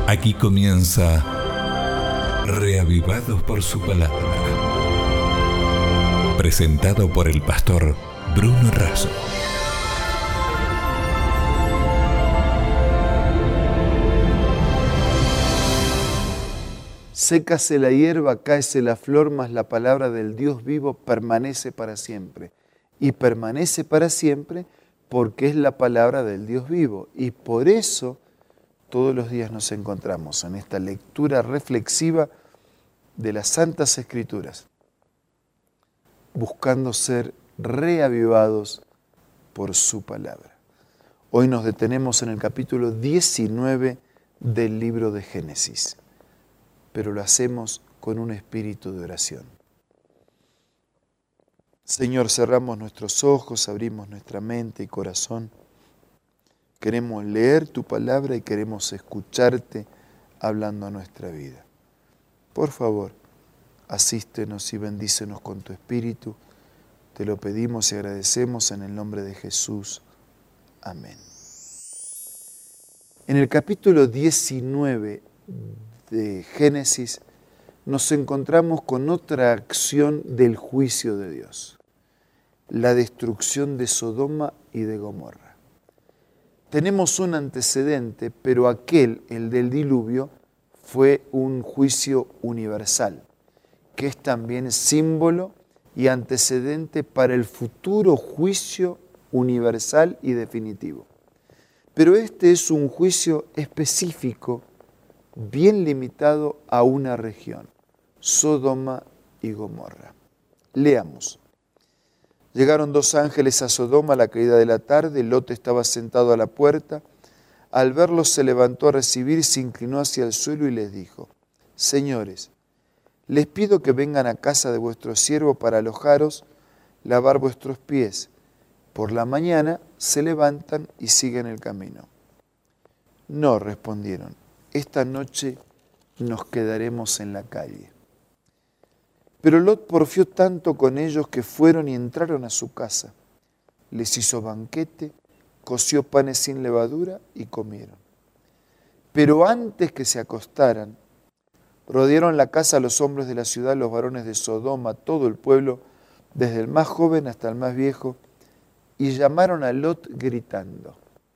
Aquí comienza Reavivados por su palabra. Presentado por el pastor Bruno Razo. Sécase la hierba, cáese la flor, mas la palabra del Dios vivo permanece para siempre. Y permanece para siempre porque es la palabra del Dios vivo. Y por eso todos los días nos encontramos en esta lectura reflexiva de las Santas Escrituras, buscando ser reavivados por su palabra. Hoy nos detenemos en el capítulo 19 del libro de Génesis, pero lo hacemos con un espíritu de oración. Señor, cerramos nuestros ojos, abrimos nuestra mente y corazón. Queremos leer tu palabra y queremos escucharte hablando a nuestra vida. Por favor, asístenos y bendícenos con tu espíritu. Te lo pedimos y agradecemos en el nombre de Jesús. Amén. En el capítulo 19 de Génesis nos encontramos con otra acción del juicio de Dios, la destrucción de Sodoma y de Gomorra. Tenemos un antecedente, pero aquel, el del diluvio, fue un juicio universal, que es también símbolo y antecedente para el futuro juicio universal y definitivo. Pero este es un juicio específico, bien limitado a una región, Sodoma y Gomorra. Leamos. Llegaron dos ángeles a Sodoma a la caída de la tarde. Lot estaba sentado a la puerta. Al verlos se levantó a recibir, se inclinó hacia el suelo y les dijo: Señores, les pido que vengan a casa de vuestro siervo para alojaros, lavar vuestros pies. Por la mañana se levantan y siguen el camino. No, respondieron, esta noche nos quedaremos en la calle. Pero Lot porfió tanto con ellos que fueron y entraron a su casa. Les hizo banquete, coció panes sin levadura y comieron. Pero antes que se acostaran, rodearon la casa a los hombres de la ciudad, los varones de Sodoma, todo el pueblo, desde el más joven hasta el más viejo, y llamaron a Lot gritando: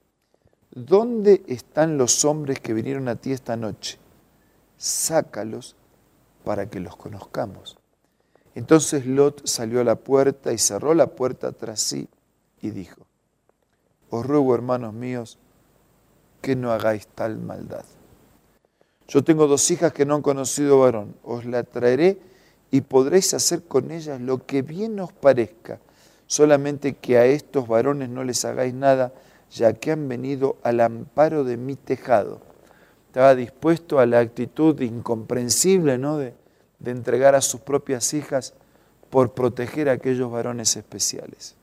¿Dónde están los hombres que vinieron a ti esta noche? Sácalos para que los conozcamos. Entonces Lot salió a la puerta y cerró la puerta tras sí y dijo: Os ruego, hermanos míos, que no hagáis tal maldad. Yo tengo dos hijas que no han conocido varón. Os la traeré y podréis hacer con ellas lo que bien os parezca. Solamente que a estos varones no les hagáis nada, ya que han venido al amparo de mi tejado. Estaba dispuesto a la actitud incomprensible, ¿no?, de entregar a sus propias hijas por proteger a aquellos varones especiales.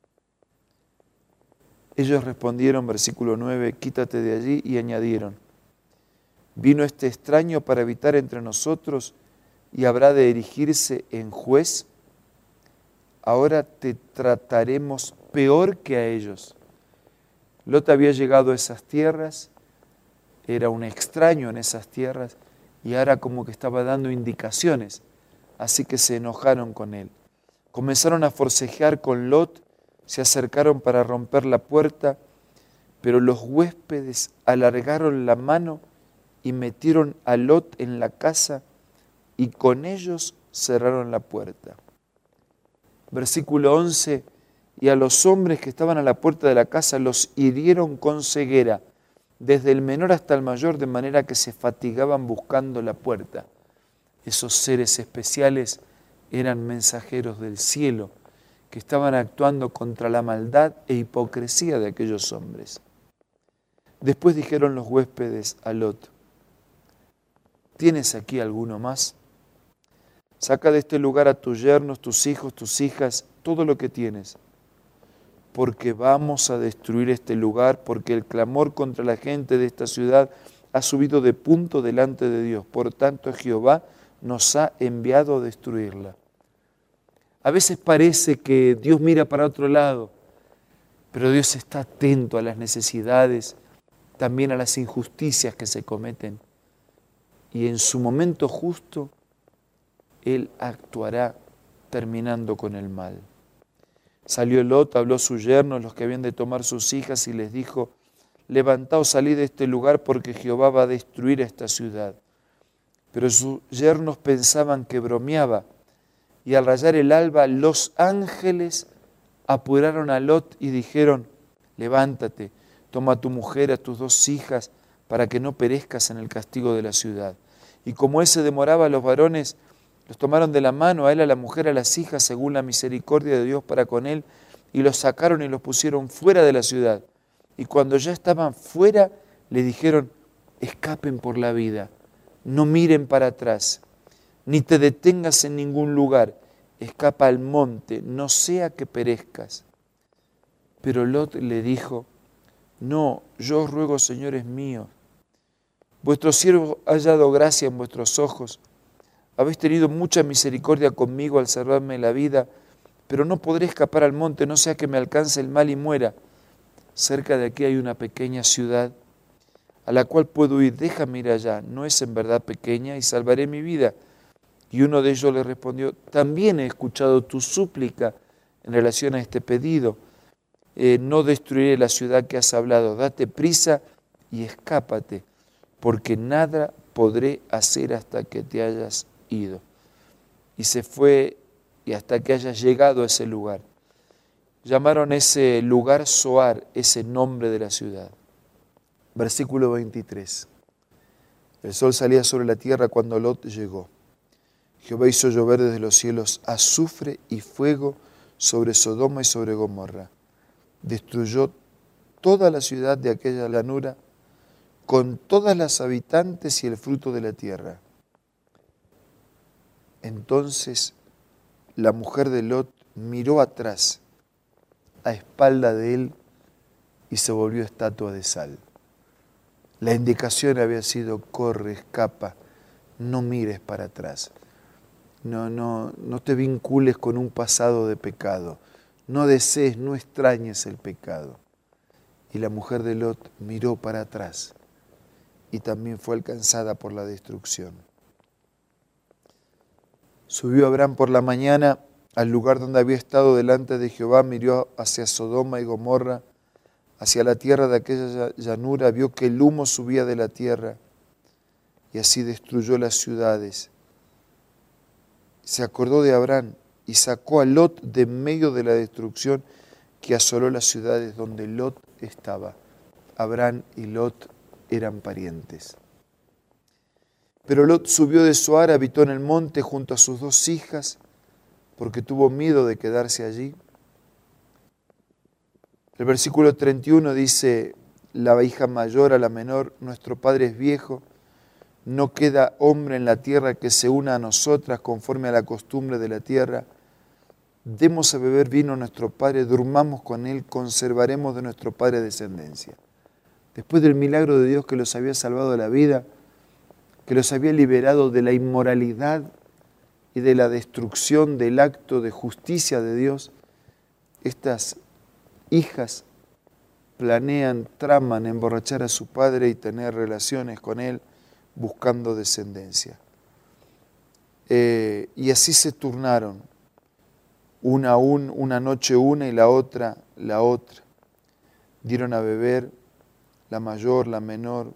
Ellos respondieron, versículo 9, quítate de allí, y añadieron: ¿Vino este extraño para habitar entre nosotros y habrá de erigirse en juez? Ahora te trataremos peor que a ellos. Lot había llegado a esas tierras, era un extraño en esas tierras, y ahora como que estaba dando indicaciones, así que se enojaron con él. Comenzaron a forcejear con Lot, se acercaron para romper la puerta, pero los huéspedes alargaron la mano y metieron a Lot en la casa y con ellos cerraron la puerta. Versículo 11, y a los hombres que estaban a la puerta de la casa los hirieron con ceguera, desde el menor hasta el mayor, de manera que se fatigaban buscando la puerta. Esos seres especiales eran mensajeros del cielo, que estaban actuando contra la maldad e hipocresía de aquellos hombres. Después dijeron los huéspedes a Lot: ¿Tienes aquí alguno más? Saca de este lugar a tus yernos, tus hijos, tus hijas, todo lo que tienes, porque vamos a destruir este lugar, porque el clamor contra la gente de esta ciudad ha subido de punto delante de Dios. Por tanto, Jehová nos ha enviado a destruirla. A veces parece que Dios mira para otro lado, pero Dios está atento a las necesidades, también a las injusticias que se cometen. y en su momento justo Él actuará terminando con el mal. Salió Lot, habló a sus yernos, los que habían de tomar sus hijas, y les dijo: levantaos, salid de este lugar, porque Jehová va a destruir esta ciudad. Pero sus yernos pensaban que bromeaba, y al rayar el alba los ángeles apuraron a Lot y dijeron: levántate, toma a tu mujer, a tus 2 hijas, para que no perezcas en el castigo de la ciudad. Y como él se demoraba, los varones los tomaron de la mano, a él, a la mujer, a las hijas, según la misericordia de Dios para con él, y los sacaron y los pusieron fuera de la ciudad. Y cuando ya estaban fuera, le dijeron: escapen por la vida, no miren para atrás, ni te detengas en ningún lugar, escapa al monte, no sea que perezcas. Pero Lot le dijo: no, yo os ruego, señores míos, vuestro siervo ha hallado gracia en vuestros ojos, habéis tenido mucha misericordia conmigo al salvarme la vida, pero no podré escapar al monte, no sea que me alcance el mal y muera. Cerca de aquí hay una pequeña ciudad a la cual puedo ir, déjame ir allá, no es en verdad pequeña, y salvaré mi vida. Y uno de ellos le respondió: también he escuchado tu súplica en relación a este pedido, no destruiré la ciudad que has hablado, date prisa y escápate, porque nada podré hacer hasta que te hayas ido. Y se fue, y hasta que hayas llegado a ese lugar. Llamaron ese lugar Zoar, ese nombre de la ciudad. Versículo 23. El sol salía sobre la tierra cuando Lot llegó. Jehová hizo llover desde los cielos azufre y fuego sobre Sodoma y sobre Gomorra. Destruyó toda la ciudad de aquella llanura, con todas las habitantes y el fruto de la tierra. Entonces la mujer de Lot miró atrás, a espalda de él, y se volvió estatua de sal. La indicación había sido: corre, escapa, no mires para atrás. No te vincules con un pasado de pecado. No desees, no extrañes el pecado. Y la mujer de Lot miró para atrás y también fue alcanzada por la destrucción. Subió Abraham por la mañana al lugar donde había estado delante de Jehová, miró hacia Sodoma y Gomorra, hacia la tierra de aquella llanura, vio que el humo subía de la tierra y así destruyó las ciudades. Se acordó de Abraham y sacó a Lot de medio de la destrucción que asoló las ciudades donde Lot estaba. Abraham y Lot eran parientes. Pero Lot subió de Zoar, habitó en el monte junto a sus 2 hijas, porque tuvo miedo de quedarse allí. El versículo 31 dice: la hija mayor a la menor, nuestro padre es viejo, no queda hombre en la tierra que se una a nosotras conforme a la costumbre de la tierra. Demos a beber vino a nuestro padre, durmamos con él, conservaremos de nuestro padre descendencia. Después del milagro de Dios que los había salvado de la vida, que los había liberado de la inmoralidad y de la destrucción del acto de justicia de Dios, estas hijas planean, traman emborrachar a su padre y tener relaciones con él buscando descendencia. Y así se turnaron, una noche una y la otra la otra. Dieron a beber, la mayor, la menor.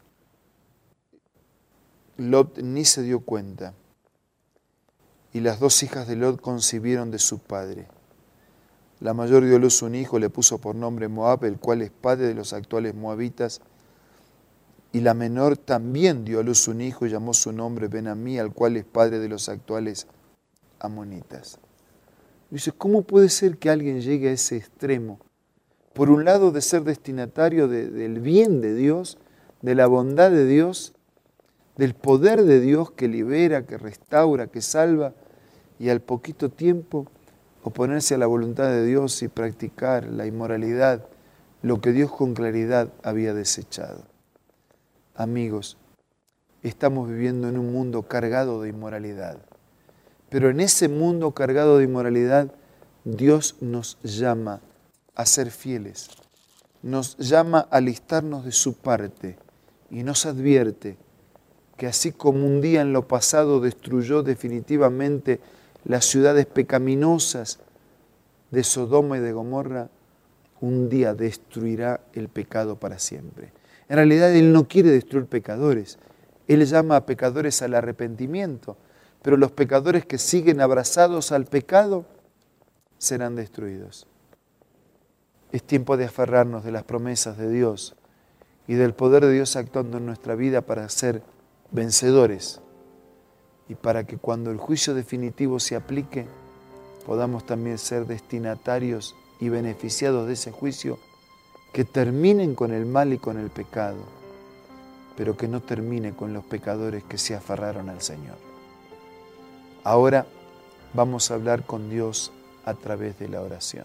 Lot ni se dio cuenta. Y las 2 hijas de Lot concibieron de su padre. La mayor dio a luz un hijo, le puso por nombre Moab, el cual es padre de los actuales moabitas. Y la menor también dio a luz un hijo y llamó su nombre Ben-Amí, al cual es padre de los actuales amonitas. Dice, ¿cómo puede ser que alguien llegue a ese extremo? Por un lado, de ser destinatario del bien de Dios, de la bondad de Dios, del poder de Dios que libera, que restaura, que salva, y al poquito tiempo oponerse a la voluntad de Dios y practicar la inmoralidad, lo que Dios con claridad había desechado. Amigos, estamos viviendo en un mundo cargado de inmoralidad, pero en ese mundo cargado de inmoralidad, Dios nos llama a ser fieles, nos llama a alistarnos de su parte y nos advierte que así como un día en lo pasado destruyó definitivamente las ciudades pecaminosas de Sodoma y de Gomorra, un día destruirá el pecado para siempre. En realidad Él no quiere destruir pecadores, Él llama a pecadores al arrepentimiento, pero los pecadores que siguen abrazados al pecado serán destruidos. Es tiempo de aferrarnos de las promesas de Dios y del poder de Dios actuando en nuestra vida para ser vencedores y para que cuando el juicio definitivo se aplique podamos también ser destinatarios y beneficiados de ese juicio, que terminen con el mal y con el pecado, pero que no termine con los pecadores que se aferraron al Señor. Ahora vamos a hablar con Dios a través de la oración.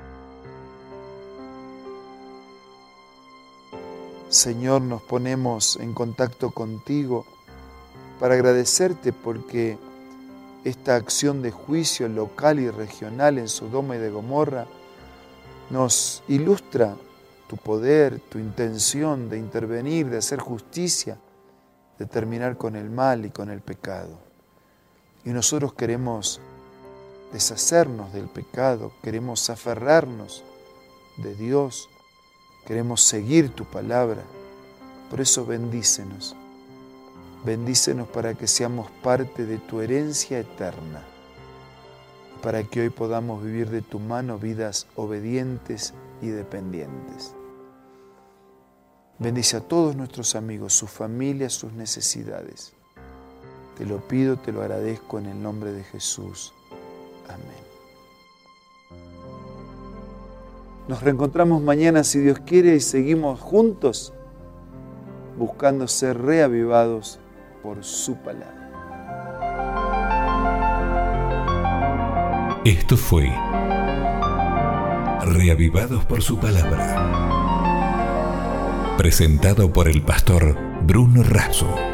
Señor, nos ponemos en contacto contigo para agradecerte porque esta acción de juicio local y regional en Sodoma y de Gomorra nos ilustra tu poder, tu intención de intervenir, de hacer justicia, de terminar con el mal y con el pecado. Y nosotros queremos deshacernos del pecado, queremos aferrarnos de Dios, queremos seguir tu palabra. Por eso bendícenos. Bendícenos para que seamos parte de tu herencia eterna, para que hoy podamos vivir de tu mano vidas obedientes y dependientes. Bendice a todos nuestros amigos, sus familias, sus necesidades. Te lo pido, te lo agradezco en el nombre de Jesús. Amén. Nos reencontramos mañana si Dios quiere y seguimos juntos buscando ser reavivados por su palabra. Esto fue Reavivados por su palabra, presentado por el pastor Bruno Razo.